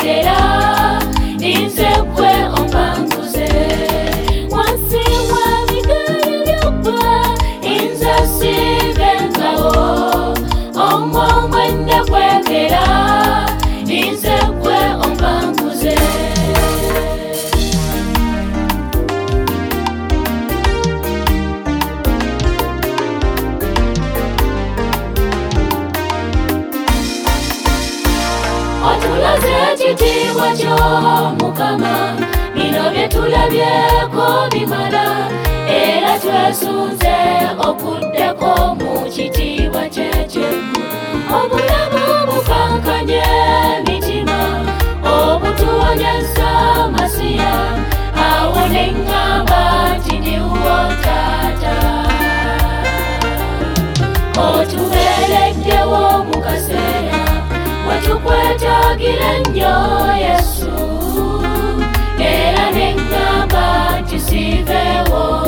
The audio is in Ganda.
kwegera ninze kwe ombanguze wansi w'ebigere by'oggwe inze sibengawo omwomwe ndakwegera ninze kwe ombanguze otulaze ekitiibwa kyo Mukama bino bye tulabyeko bimala era twesunze okuddeko mu kitiibwa ky'ekyeggulo obulamu bukankanye emitima obutuwonyeza amasiya awo ne ŋŋamba nti ndiwo taata otubeereddewo mu kaseera wetukwetaagira nnyo Yesu era ne ŋŋamba nti siiveewo